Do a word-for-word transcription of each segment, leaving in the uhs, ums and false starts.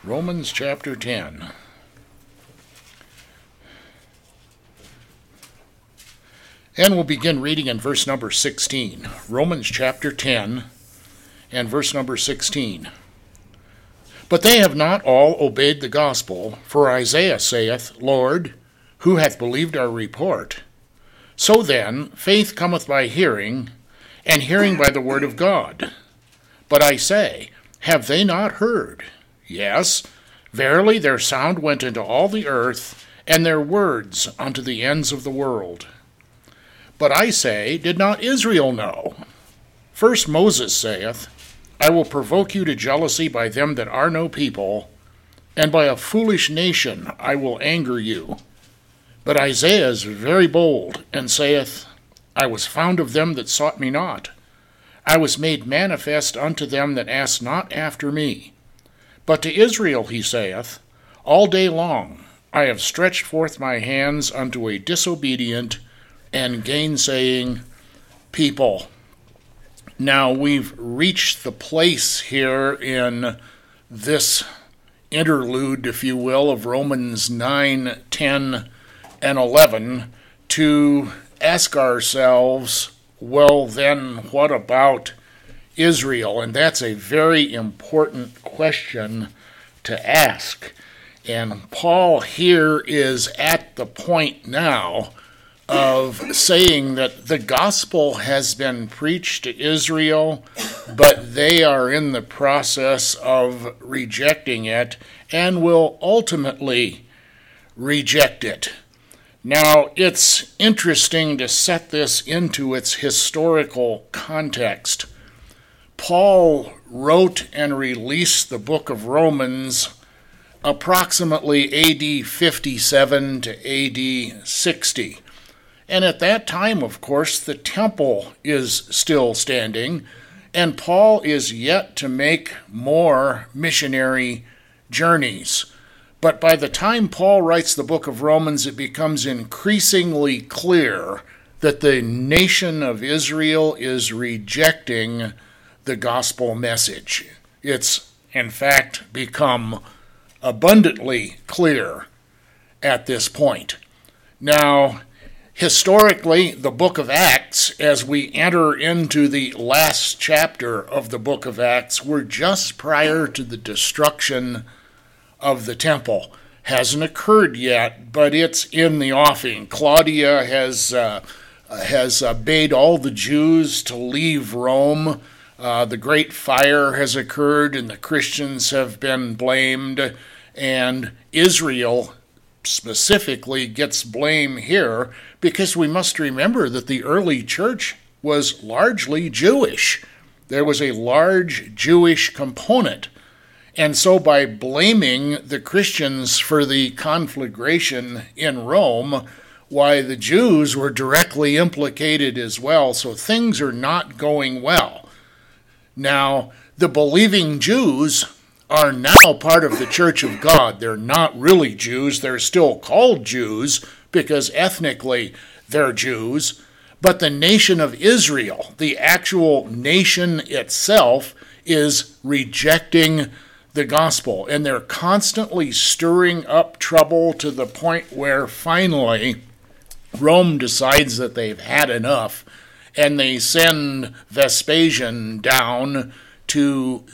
Romans chapter ten. And we'll begin reading in verse number sixteen. Romans chapter ten and verse number sixteen. But they have not all obeyed the gospel, for Isaiah saith, Lord, who hath believed our report? So then, faith cometh by hearing, and hearing by the word of God. But I say, have they not heard? Yes, verily their sound went into all the earth, and their words unto the ends of the world. But I say, did not Israel know? First Moses saith, I will provoke you to jealousy by them that are no people, and by a foolish nation I will anger you. But Isaiah is very bold, and saith, I was found of them that sought me not. I was made manifest unto them that asked not after me. But to Israel he saith, all day long I have stretched forth my hands unto a disobedient and gainsaying people. Now we've reached the place here in this interlude, if you will, of Romans nine, ten, and eleven to ask ourselves, well then, what about Israel? And that's a very important question to ask. And Paul here is at the point now of saying that the gospel has been preached to Israel, but they are in the process of rejecting it and will ultimately reject it. Now, it's interesting to set this into its historical context. Paul wrote and released the book of Romans approximately A D fifty-seven to A D sixty. And at that time, of course, the temple is still standing, and Paul is yet to make more missionary journeys. But by the time Paul writes the book of Romans, it becomes increasingly clear that the nation of Israel is rejecting the gospel message. It's, in fact, become abundantly clear at this point. Now, historically, the book of Acts, as we enter into the last chapter of the book of Acts, we're just prior to the destruction of the temple. Hasn't occurred yet, but it's in the offing. Claudia has uh, has uh, bade all the Jews to leave Rome. Uh, the great fire has occurred, and the Christians have been blamed, and Israel specifically gets blame here, because we must remember that the early church was largely Jewish. There was a large Jewish component. And so by blaming the Christians for the conflagration in Rome, why, the Jews were directly implicated as well, so things are not going well. Now, the believing Jews are now part of the Church of God. They're not really Jews. They're still called Jews because ethnically they're Jews. But the nation of Israel, the actual nation itself, is rejecting the gospel. And they're constantly stirring up trouble to the point where finally Rome decides that they've had enough, and they send Vespasian down to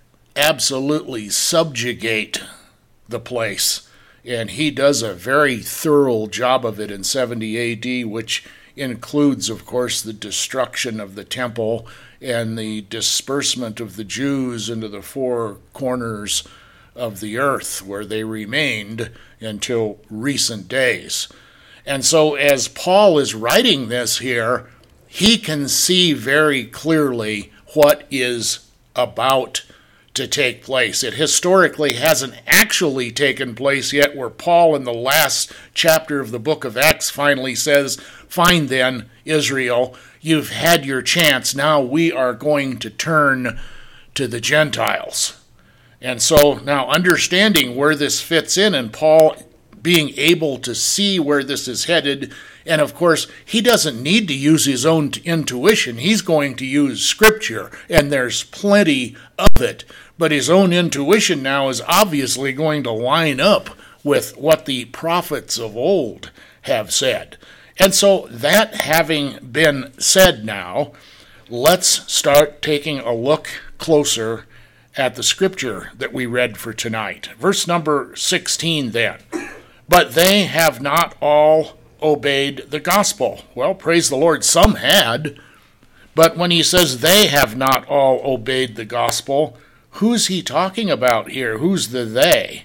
absolutely subjugate the place. And he does a very thorough job of it in seventy A D, which includes, of course, the destruction of the temple and the disbursement of the Jews into the four corners of the earth, where they remained until recent days. And so as Paul is writing this here, he can see very clearly what is about to take place. It historically hasn't actually taken place yet, where Paul in the last chapter of the book of Acts finally says, fine then, Israel, you've had your chance. Now we are going to turn to the Gentiles. And so now understanding where this fits in, and Paul being able to see where this is headed. And of course, he doesn't need to use his own intuition. He's going to use Scripture, and there's plenty of it. But his own intuition now is obviously going to line up with what the prophets of old have said. And so, that having been said now, let's start taking a look closer at the Scripture that we read for tonight. Verse number sixteen then. But they have not all obeyed the gospel. Well, praise the Lord, some had. But when he says they have not all obeyed the gospel, who's he talking about here? Who's the they?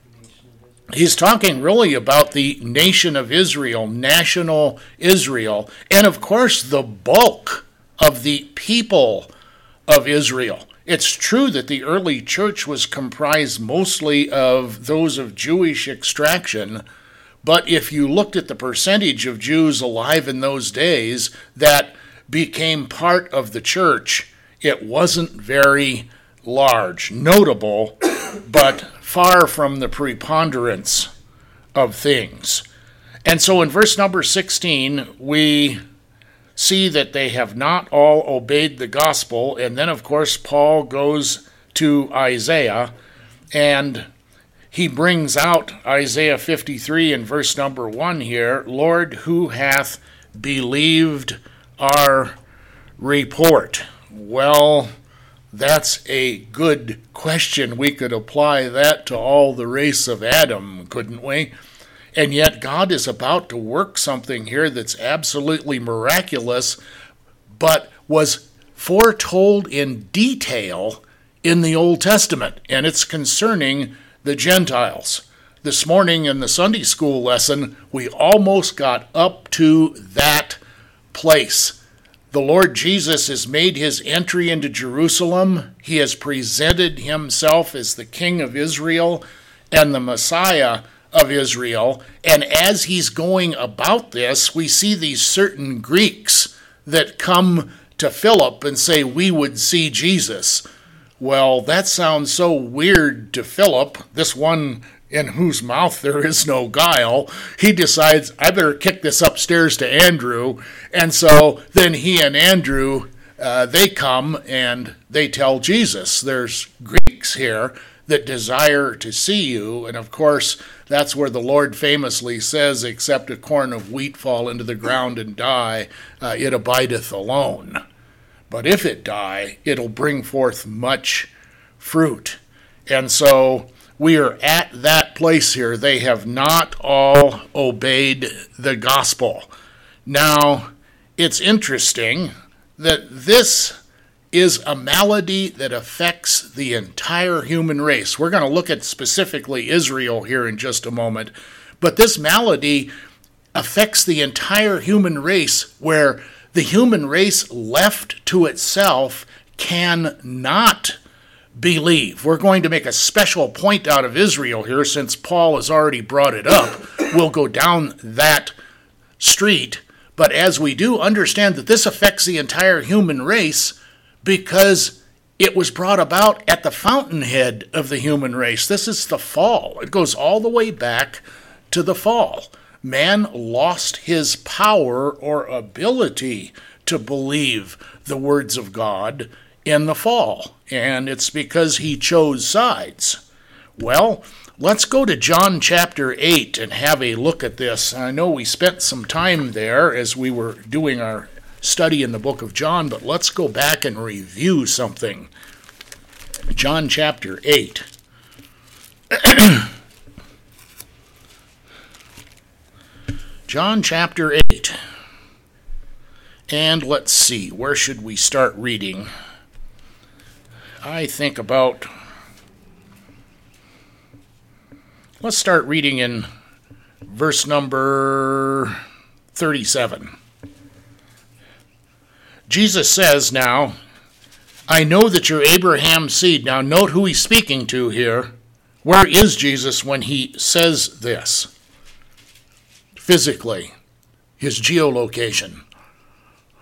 He's talking really about the nation of Israel, national Israel, and of course the bulk of the people of Israel. It's true that the early church was comprised mostly of those of Jewish extraction, but if you looked at the percentage of Jews alive in those days that became part of the church, it wasn't very large, notable, but far from the preponderance of things. And so in verse number sixteen, we see that they have not all obeyed the gospel. And then, of course, Paul goes to Isaiah, and he brings out Isaiah fifty-three in verse number one here. Lord, who hath believed our report? Well, that's a good question. We could apply that to all the race of Adam, couldn't we? And yet God is about to work something here that's absolutely miraculous, but was foretold in detail in the Old Testament, and it's concerning the Gentiles. This morning in the Sunday school lesson, we almost got up to that place. The Lord Jesus has made his entry into Jerusalem. He has presented himself as the King of Israel and the Messiah of Israel. And as he's going about this, we see these certain Greeks that come to Philip and say, we would see Jesus. Well, that sounds so weird to Philip, this one in whose mouth there is no guile. He decides, I better kick this upstairs to Andrew. And so then he and Andrew, uh, they come and they tell Jesus, there's Greeks here that desire to see you. And of course, that's where the Lord famously says, except a corn of wheat fall into the ground and die, uh, it abideth alone. But if it die, it'll bring forth much fruit. And so we are at that place here. They have not all obeyed the gospel. Now, it's interesting that this is a malady that affects the entire human race. We're going to look at specifically Israel here in just a moment. But this malady affects the entire human race, where the human race left to itself cannot believe. We're going to make a special point out of Israel here, since Paul has already brought it up. We'll go down that street. But as we do, understand that this affects the entire human race because it was brought about at the fountainhead of the human race. This is the fall. It goes all the way back to the fall. Man lost his power or ability to believe the words of God in the fall, and it's because he chose sides. Well, let's go to John chapter eight and have a look at this. I know we spent some time there as we were doing our study in the book of John, but let's go back and review something. John chapter eight. John chapter eight. And let's see, where should we start reading? I think about, let's start reading in verse number thirty-seven. Jesus says now, I know that you're Abraham's seed. Now note who he's speaking to here. Where is Jesus when he says this? Physically, his geolocation.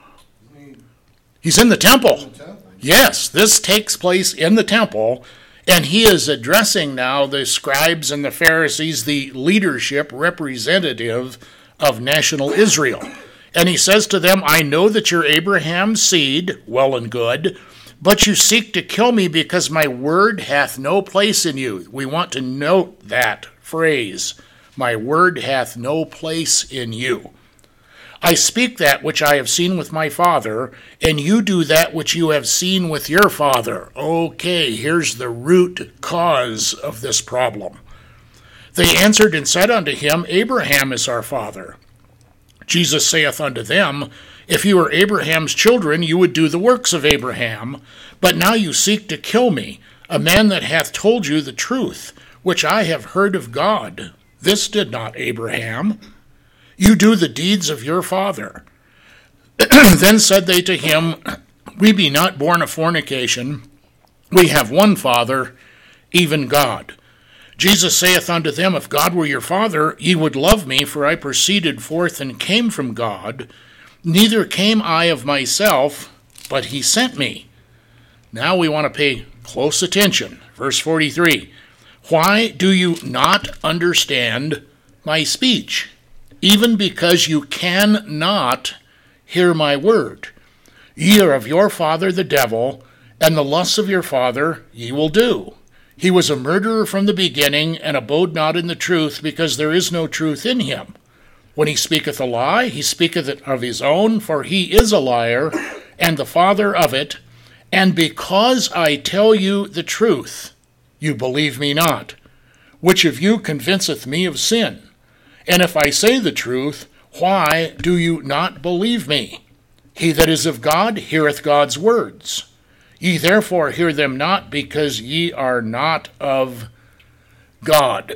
He's in the temple. Yes, this takes place in the temple, And he is addressing now the scribes and the Pharisees, the leadership representative of national Israel. And he says to them, I know that you're Abraham's seed, well and good, but you seek to kill me because my word hath no place in you. We want to note that phrase, my word hath no place in you. I speak that which I have seen with my father, and you do that which you have seen with your father. Okay, here's the root cause of this problem. They answered and said unto him, Abraham is our father. Jesus saith unto them, If you were Abraham's children, you would do the works of Abraham. But now you seek to kill me, a man that hath told you the truth, which I have heard of God. This did not Abraham. You do the deeds of your father. Then said they to him, We be not born of fornication. We have one Father, even God. Jesus saith unto them, If God were your Father, ye would love me, for I proceeded forth and came from God. Neither came I of myself, but he sent me. Now we want to pay close attention. Verse forty-three. Why do you not understand my speech? Even because you cannot hear my word. Ye are of your father the devil, and the lusts of your father ye will do. He was a murderer from the beginning, and abode not in the truth, because there is no truth in him. When he speaketh a lie, he speaketh it of his own, for he is a liar, and the father of it. And because I tell you the truth, you believe me not. Which of you convinceth me of sin? And if I say the truth, why do you not believe me? He that is of God heareth God's words. Ye therefore hear them not, because ye are not of God.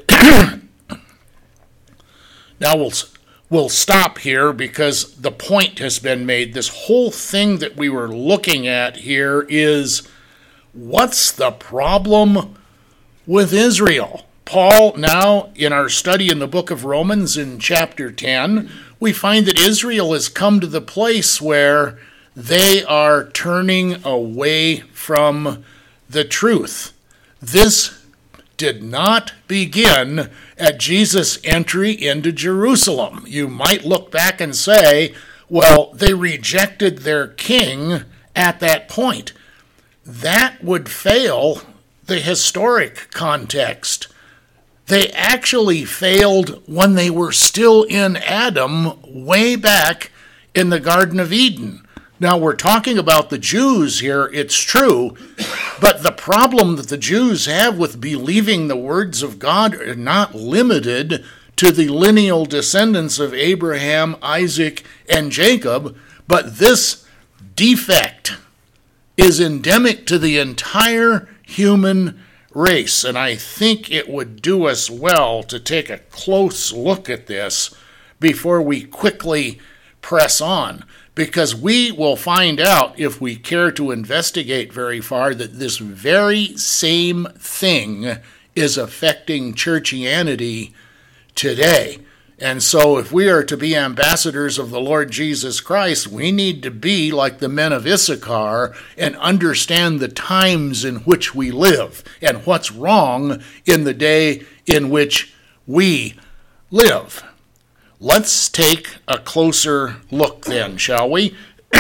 Now we'll, we'll stop here because the point has been made. This whole thing that we were looking at here is, what's the problem with Israel? Paul, now in our study in the book of Romans in chapter ten, we find that Israel has come to the place where they are turning away from the truth. This did not begin at Jesus' entry into Jerusalem. You might look back and say, well, they rejected their king at that point. That would fail the historic context. They actually failed when they were still in Adam, way back in the Garden of Eden. Now, we're talking about the Jews here, it's true, but the problem that the Jews have with believing the words of God are not limited to the lineal descendants of Abraham, Isaac, and Jacob, but this defect is endemic to the entire human race, and I think it would do us well to take a close look at this before we quickly press on, because we will find out, if we care to investigate very far, that this very same thing is affecting churchianity today. And so if we are to be ambassadors of the Lord Jesus Christ, we need to be like the men of Issachar and understand the times in which we live and what's wrong in the day in which we live. Let's take a closer look then, shall we?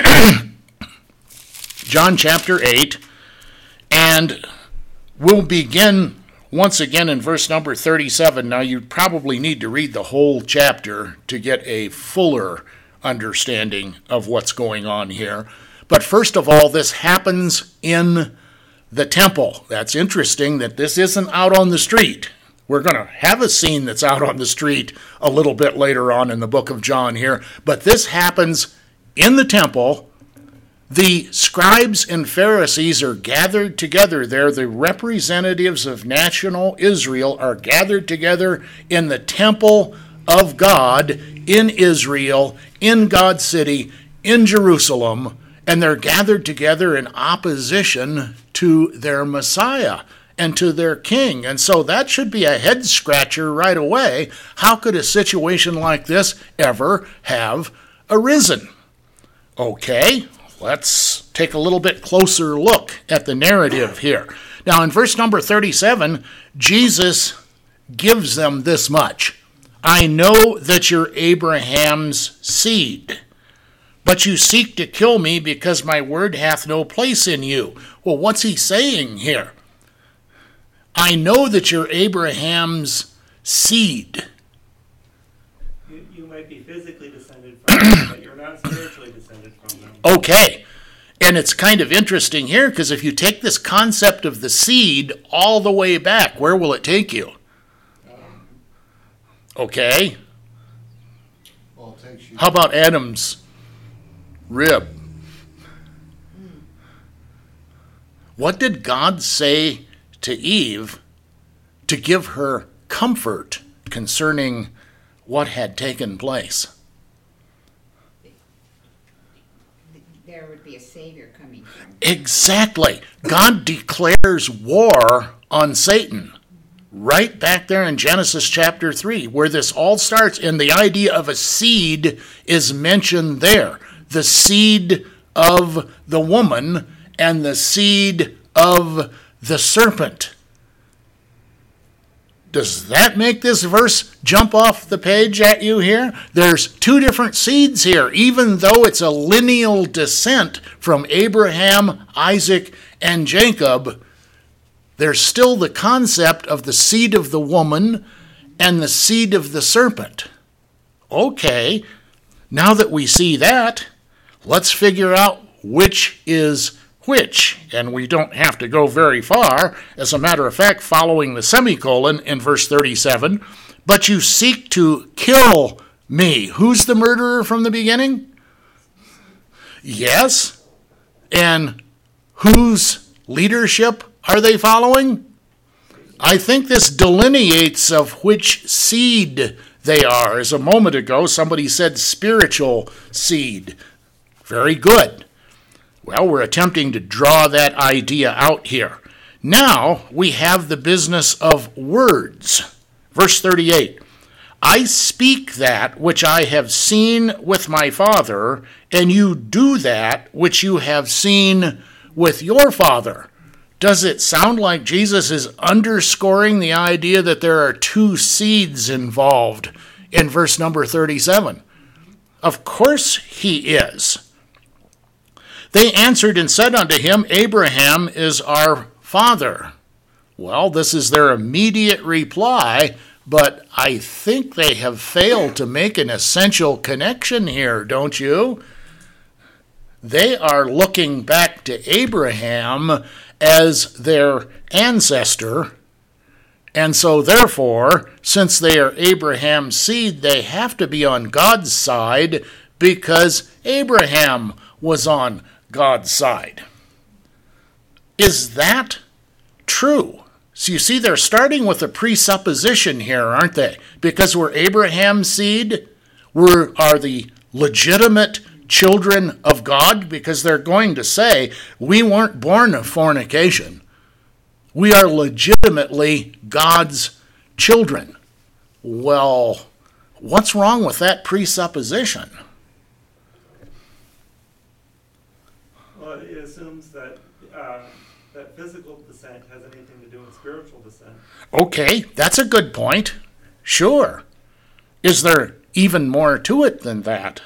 John chapter eight, and we'll begin once again in verse number thirty-seven. Now, you probably need to read the whole chapter to get a fuller understanding of what's going on here. But first of all, this happens in the temple. That's interesting that this isn't out on the street. We're going to have a scene that's out on the street a little bit later on in the book of John here, but this happens in the temple. The scribes and Pharisees are gathered together there. The representatives of national Israel are gathered together in the temple of God in Israel, in God's city, in Jerusalem, and they're gathered together in opposition to their Messiah and to their king. And so that should be a head scratcher right away. How could a situation like this ever have arisen? Okay, let's take a little bit closer look at the narrative here. Now, in verse number thirty-seven, Jesus gives them this much. I know that you're Abraham's seed, but you seek to kill me because my word hath no place in you. Well, what's he saying here? I know that you're Abraham's seed. You, you might be physically descended from them, but you're not spiritually descended from them. Okay. And it's kind of interesting here because if you take this concept of the seed all the way back, where will it take you? Okay. Well, it takes you. How about Adam's rib? What did God say to Eve to give her comfort concerning what had taken place? There would be a Savior coming from. Exactly. God declares war on Satan right back there in Genesis chapter three, where this all starts, and the idea of a seed is mentioned there. The seed of the woman and the seed of the serpent. Does that make this verse jump off the page at you here? There's two different seeds here, even though it's a lineal descent from Abraham, Isaac, and Jacob. There's still the concept of the seed of the woman and the seed of the serpent. Okay, now that we see that, let's figure out which is which, and we don't have to go very far. As a matter of fact, following the semicolon in verse thirty-seven, but you seek to kill me. Who's the murderer from the beginning? Yes. And whose leadership are they following? I think this delineates of which seed they are. As a moment ago, somebody said spiritual seed. Very good. Well, we're attempting to draw that idea out here. Now we have the business of words. Verse thirty-eight, I speak that which I have seen with my Father, and you do that which you have seen with your father. Does it sound like Jesus is underscoring the idea that there are two seeds involved in verse number thirty-seven? Of course he is. They answered and said unto him, Abraham is our father. Well, this is their immediate reply, but I think they have failed to make an essential connection here, don't you? They are looking back to Abraham as their ancestor, and so therefore, since they are Abraham's seed, they have to be on God's side because Abraham was on God's side. Is that true? So you see, they're starting with a presupposition here, aren't they? Because we're Abraham's seed, we are the legitimate children of God, because they're going to say, we weren't born of fornication. We are legitimately God's children. Well, what's wrong with that presupposition? Well, it assumes that uh, that physical descent has anything to do with spiritual descent. Okay, that's a good point. Sure. Is there even more to it than that?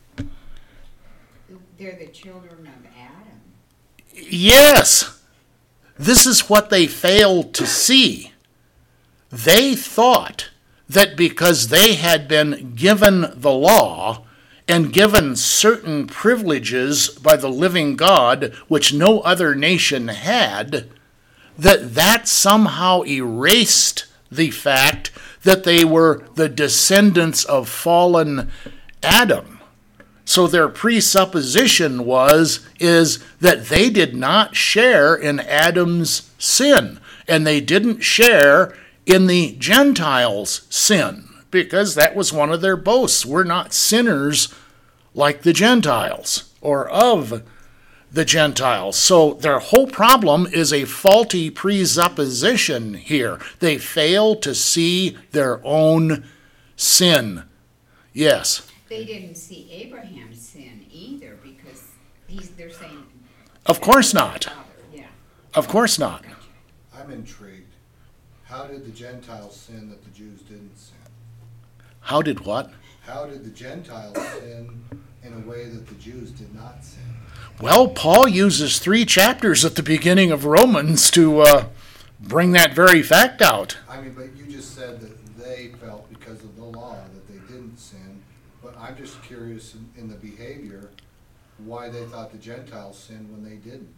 They're the children of Adam. Yes. This is what they failed to see. They thought that because they had been given the law and given certain privileges by the living God, which no other nation had, that that somehow erased the fact that they were the descendants of fallen Adam. So their presupposition was, is that they did not share in Adam's sin, and they didn't share in the Gentiles' sin, because that was one of their boasts. We're not sinners like the Gentiles, or of the Gentiles. So their whole problem is a faulty presupposition here. They fail to see their own sin. Yes. They didn't see Abraham's sin either, because he's they're saying. Of course not. Father. Yeah. Of course not. I'm intrigued. How did the Gentiles sin that the Jews didn't sin? How did what? How did the Gentiles sin in a way that the Jews did not sin? Well, Paul uses three chapters at the beginning of Romans to uh, bring that very fact out. I mean, but you just said that they felt because of the law that they didn't sin. But I'm just curious in, in the behavior why they thought the Gentiles sinned when they didn't.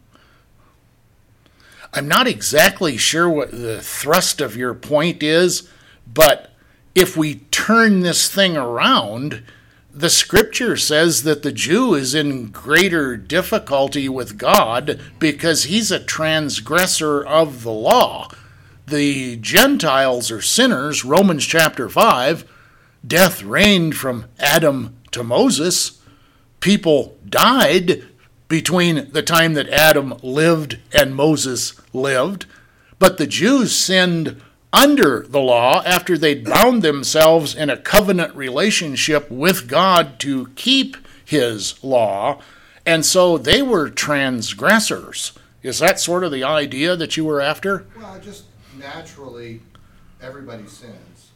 I'm not exactly sure what the thrust of your point is, but if we turn this thing around, the scripture says that the Jew is in greater difficulty with God because he's a transgressor of the law. The Gentiles are sinners, Romans chapter five. Death reigned from Adam to Moses. People died between the time that Adam lived and Moses lived. But the Jews sinned under the law after they'd bound themselves in a covenant relationship with God to keep his law. And so they were transgressors. Is that sort of the idea that you were after? Well, just naturally, everybody sins.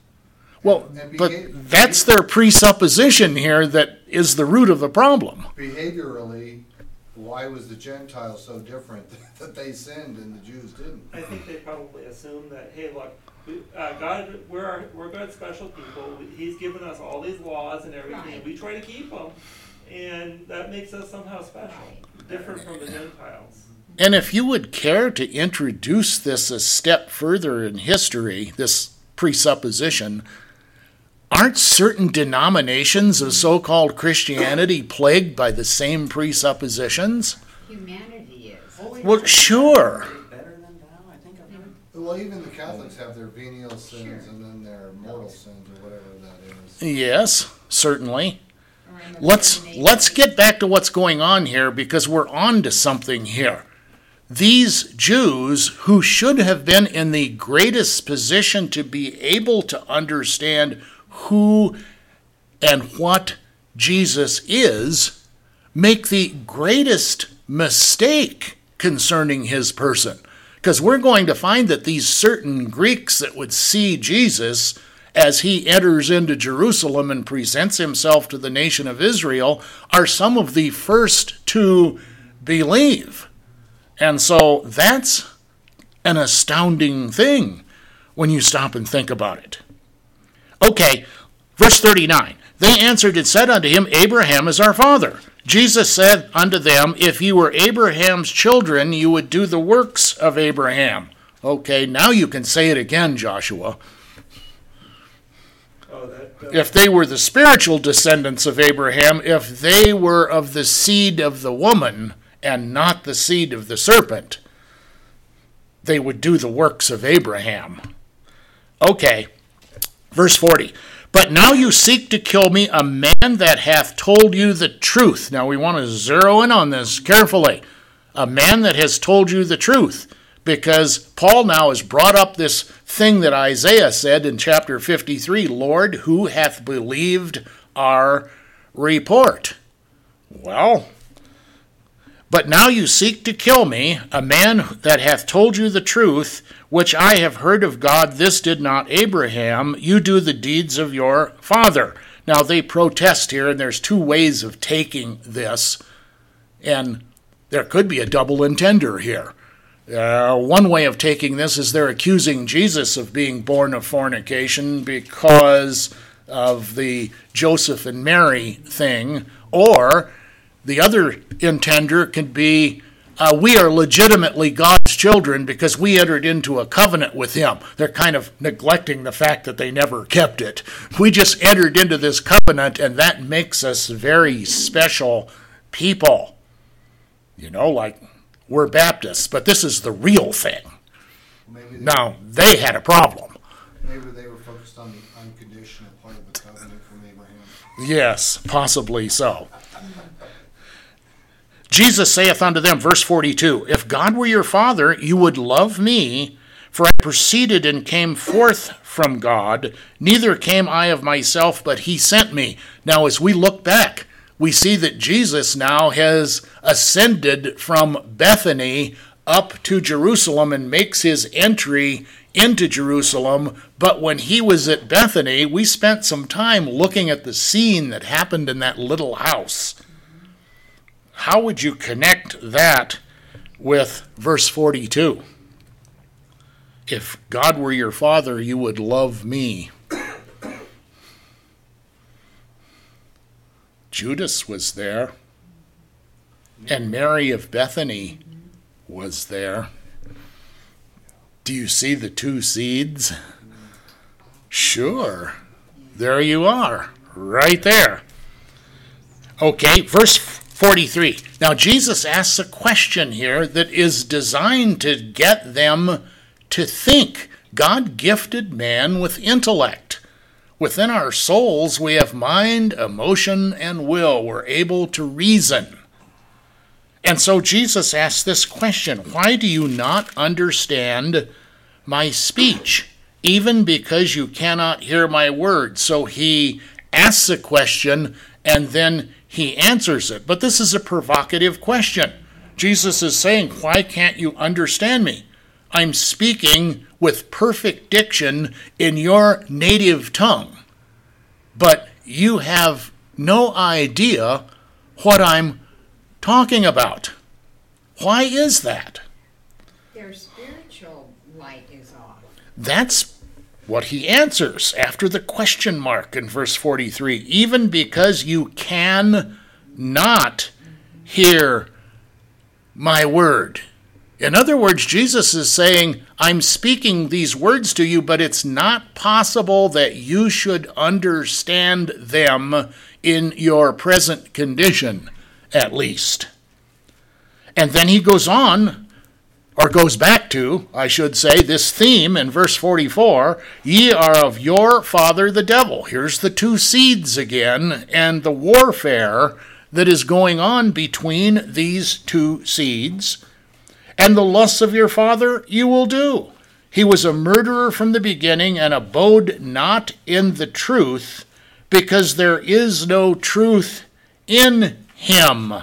Well, And- and but behave- that's their presupposition here that is the root of the problem. Behaviorally, why was the Gentiles so different that they sinned and the Jews didn't? I think they probably assume that, hey, look, we, uh, God, we're our, we're God's special people. He's given us all these laws and everything, and Right. we try to keep them, and that makes us somehow special, Right. different from the Gentiles. And if you would care to introduce this a step further in history, this presupposition, aren't certain denominations of so-called Christianity plagued by the same presuppositions? Humanity is. Well, sure. Better than thou, I think I've heard. Well, even the Catholics have their venial sins Sure. and then their mortal sins or whatever that is. Yes, certainly. Or in the Let's combination. let's get back to what's going on here because we're on to something here. These Jews who should have been in the greatest position to be able to understand who and what Jesus is make the greatest mistake concerning his person. Because we're going to find that these certain Greeks that would see Jesus as he enters into Jerusalem and presents himself to the nation of Israel are some of the first to believe. And so that's an astounding thing when you stop and think about it. Okay, verse thirty-nine. They answered and said unto him, Abraham is our father. Jesus said unto them, If you were Abraham's children, you would do the works of Abraham. Okay, now you can say it again, Joshua. Oh, that, uh, If they were the spiritual descendants of Abraham, if they were of the seed of the woman and not the seed of the serpent, they would do the works of Abraham. Okay, verse forty. But now you seek to kill me, a man that hath told you the truth. Now we want to zero in on this carefully. A man that has told you the truth. Because Paul now has brought up this thing that Isaiah said in chapter fifty-three, Lord, who hath believed our report? Well, but now you seek to kill me, a man that hath told you the truth, which I have heard of God, this did not Abraham. You do the deeds of your father. Now they protest here, and there's two ways of taking this, and there could be a double entender here. Uh, one way of taking this is they're accusing Jesus of being born of fornication because of the Joseph and Mary thing, or the other intender could be, uh, we are legitimately God's children because we entered into a covenant with him. They're kind of neglecting the fact that they never kept it. We just entered into this covenant, and that makes us very special people. You know, like we're Baptists, but this is the real thing. Maybe they, Now, they had a problem. maybe they were focused on the unconditional part of the covenant from Abraham. Yes, possibly so. Jesus saith unto them, verse forty-two, If God were your father, you would love me, for I proceeded and came forth from God, neither came I of myself, but he sent me. Now, as we look back, we see that Jesus now has ascended from Bethany up to Jerusalem and makes his entry into Jerusalem. But when he was at Bethany, we spent some time looking at the scene that happened in that little house. How would you connect that with verse forty-two? If God were your father, you would love me. Judas was there, and Mary of Bethany was there. Do you see the two seeds? Sure. There you are, right there. Okay, verse forty-three. Now, Jesus asks a question here that is designed to get them to think. God gifted man with intellect. Within our souls, we have mind, emotion, and will. We're able to reason. And so Jesus asks this question: why do you not understand my speech, even because you cannot hear my words? So he asks a question, and then he answers it. But this is a provocative question. Jesus is saying, why can't you understand me? I'm speaking with perfect diction in your native tongue, but you have no idea what I'm talking about. Why is that? Their spiritual light is off. That's what he answers after the question mark in verse forty-three. Even because you can not hear my word. In other words, Jesus is saying, I'm speaking these words to you, but it's not possible that you should understand them in your present condition, at least. And then he goes on, or goes back to, I should say, this theme in verse forty-four, ye are of your father the devil. Here's the two seeds again, and the warfare that is going on between these two seeds. And the lusts of your father you will do. He was a murderer from the beginning and abode not in the truth, because there is no truth in him.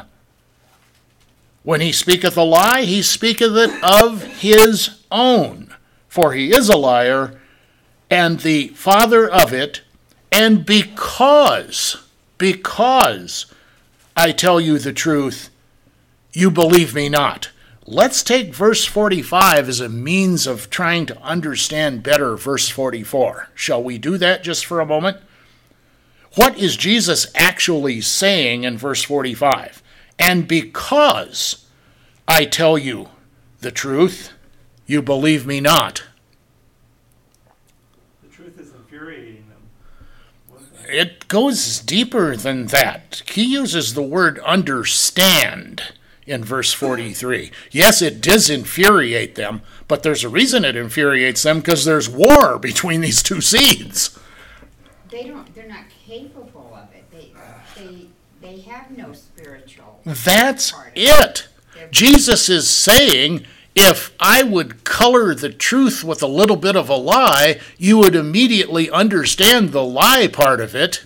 When he speaketh a lie, he speaketh it of his own, for he is a liar and the father of it. And because, because I tell you the truth, you believe me not. Let's take verse forty-five as a means of trying to understand better verse forty-four. Shall we do that just for a moment? What is Jesus actually saying in verse forty-five? And because I tell you the truth, you believe me not. The truth is infuriating them. It goes deeper than that. He uses the word understand in verse forty-three. Yes, it does infuriate them, but there's a reason it infuriates them, because there's war between these two seeds. They don't, they're not capable of it. They, they, they have no spiritual. That's part of it. They're- Jesus is saying, if I would color the truth with a little bit of a lie, you would immediately understand the lie part of it,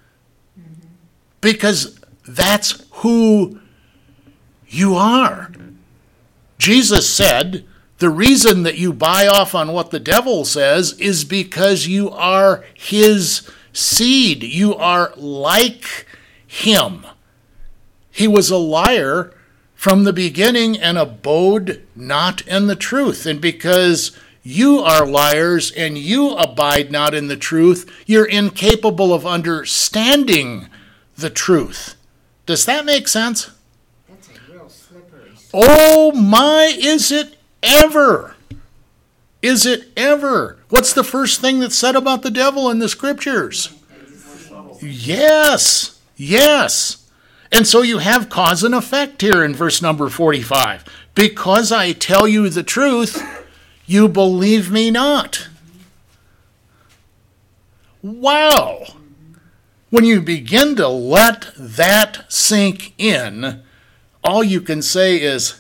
because that's who you are. Jesus said, the reason that you buy off on what the devil says is because you are his seed. You are like him. He was a liar from the beginning and abode not in the truth. And because you are liars and you abide not in the truth, you're incapable of understanding the truth. Does that make sense? That's a real slippery slope. Oh my, is it ever? Is it ever? What's the first thing that's said about the devil in the scriptures? Yes, yes. And so you have cause and effect here in verse number forty-five. Because I tell you the truth, you believe me not. Wow. When you begin to let that sink in, all you can say is,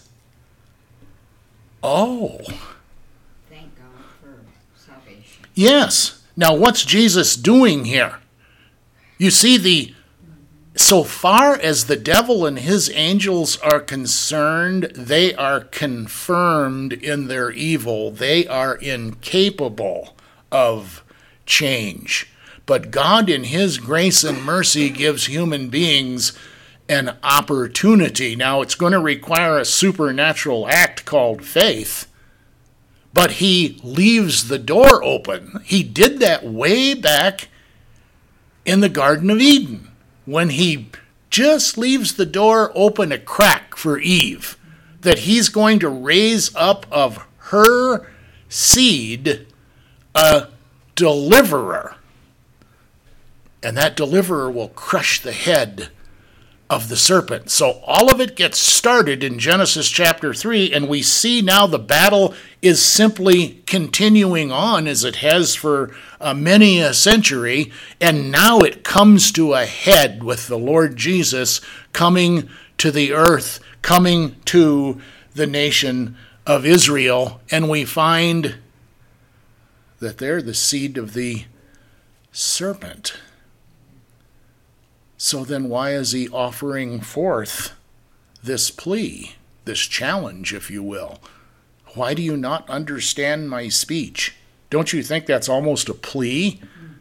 oh. Thank God for salvation. Yes. Now, what's Jesus doing here? You see the so far as the devil and his angels are concerned, they are confirmed in their evil. They are incapable of change. But God, in his grace and mercy, gives human beings an opportunity. Now, it's going to require a supernatural act called faith, but he leaves the door open. He did that way back in the Garden of Eden, when he just leaves the door open a crack for Eve, that he's going to raise up of her seed a deliverer. And that deliverer will crush the head of the serpent. So all of it gets started in Genesis chapter three, and we see now the battle is simply continuing on as it has for uh, many a century, and now it comes to a head with the Lord Jesus coming to the earth, coming to the nation of Israel, and we find that they're the seed of the serpent. So then why is he offering forth this plea, this challenge, if you will? Why do you not understand my speech? Don't you think that's almost a plea?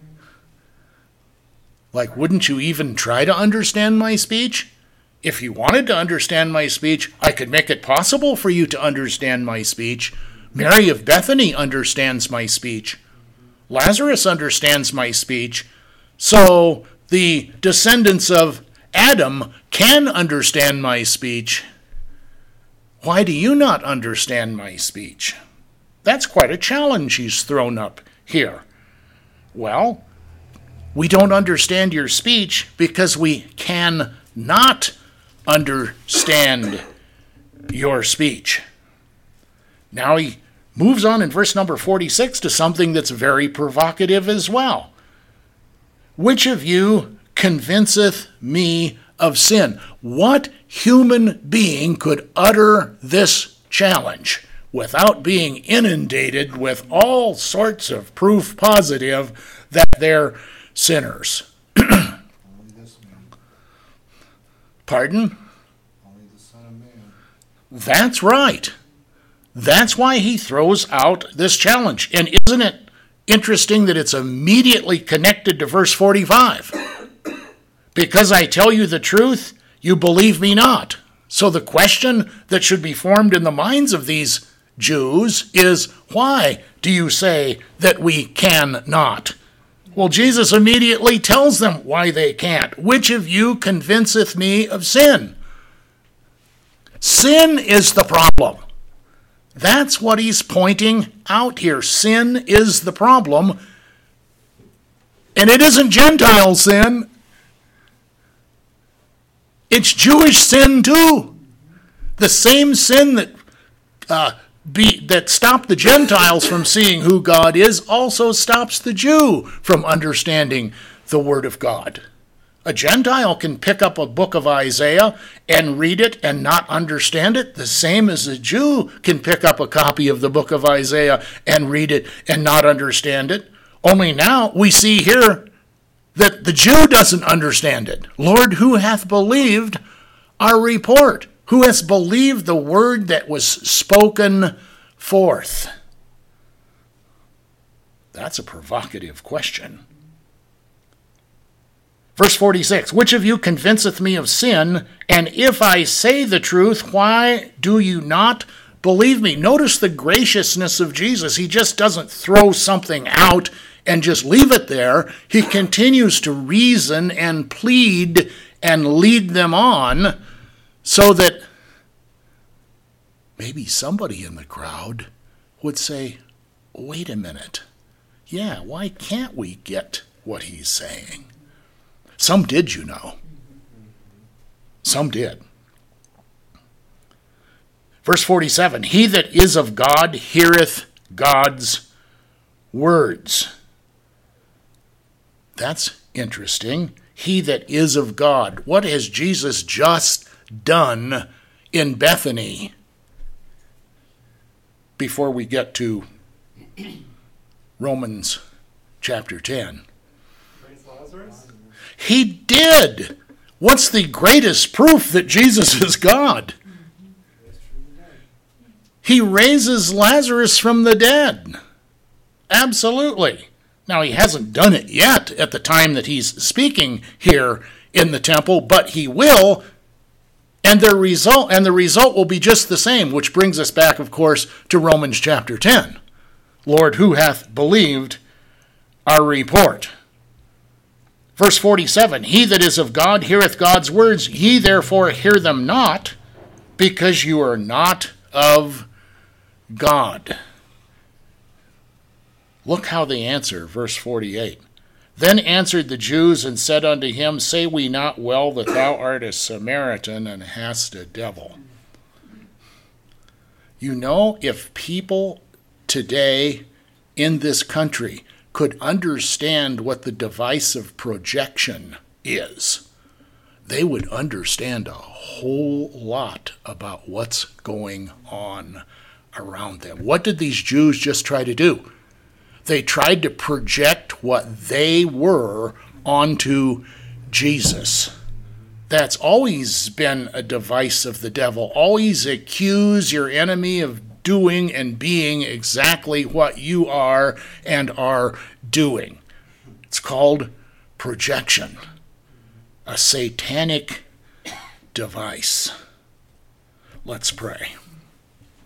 Like, wouldn't you even try to understand my speech? If you wanted to understand my speech, I could make it possible for you to understand my speech. Mary of Bethany understands my speech. Lazarus understands my speech. So the descendants of Adam can understand my speech. Why do you not understand my speech? That's quite a challenge he's thrown up here. Well, we don't understand your speech because we cannot understand your speech. Now he moves on in verse number forty-six to something that's very provocative as well. Which of you convinceth me of sin? What human being could utter this challenge without being inundated with all sorts of proof positive that they're sinners? Only this man, Pardon? only the Son of Man. That's right. That's why he throws out this challenge. And isn't it interesting that it's immediately connected to verse forty-five? Because I tell you the truth, you believe me not. So the question that should be formed in the minds of these Jews is, why do you say that we cannot? Well, Jesus immediately tells them why they can't. Which of you convinceth me of sin? Sin is the problem. That's what he's pointing out here. Sin is the problem. And it isn't Gentile sin. It's Jewish sin too. The same sin that uh, be, that stopped the Gentiles from seeing who God is also stops the Jew from understanding the Word of God. A Gentile can pick up a book of Isaiah and read it and not understand it, the same as a Jew can pick up a copy of the book of Isaiah and read it and not understand it. Only now we see here that the Jew doesn't understand it. Lord, who hath believed our report? Who has believed the word that was spoken forth? That's a provocative question. Verse forty-six, which of you convinceth me of sin? And if I say the truth, why do you not believe me? Notice the graciousness of Jesus. He just doesn't throw something out and just leave it there. He continues to reason and plead and lead them on so that maybe somebody in the crowd would say, wait a minute. Yeah, why can't we get what he's saying? Some did, you know. Some did. Verse forty-seven, he that is of God heareth God's words. That's interesting. He that is of God. What has Jesus just done in Bethany? Before we get to Romans chapter ten. Praise Lazarus. He did What's the greatest proof that Jesus is God? He raises Lazarus from the dead. Absolutely. Now, he hasn't done it yet at the time that he's speaking here in the temple, but he will, and the result and the result will be just the same, which brings us back, of course, to Romans chapter ten. Lord, who hath believed our report? Verse forty-seven, he that is of God heareth God's words, ye therefore hear them not, because you are not of God. Look how they answer, verse forty-eight. Then answered the Jews and said unto him, say we not well that thou art a Samaritan and hast a devil? You know, if people today in this country could understand what the device of projection is, they would understand a whole lot about what's going on around them. What did these Jews just try to do? They tried to project what they were onto Jesus. That's always been a device of the devil. Always accuse your enemy of doing and being exactly what you are and are doing. It's called projection, a satanic device. Let's pray.